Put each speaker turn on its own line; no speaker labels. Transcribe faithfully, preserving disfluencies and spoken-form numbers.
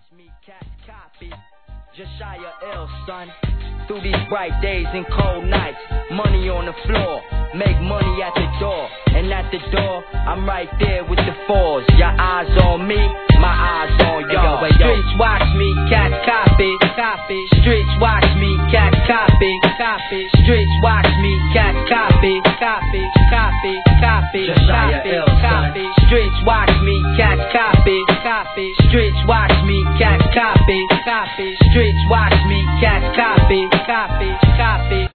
me catch copy. Just shy of ill, son. Through these bright days and cold nights, money on the floor, make money at the door. And at the door, I'm right there with the fours. Your eyes on me, my eyes on y'all. Streets watch me catch copy, copy. Streets watch me catch copy, copy. Streets watch me catch copy, copy, copy, copy, copy, copy. Streets watch me catch copy, copy. Streets watch me catch copy, copy. Streets watch me catch copy.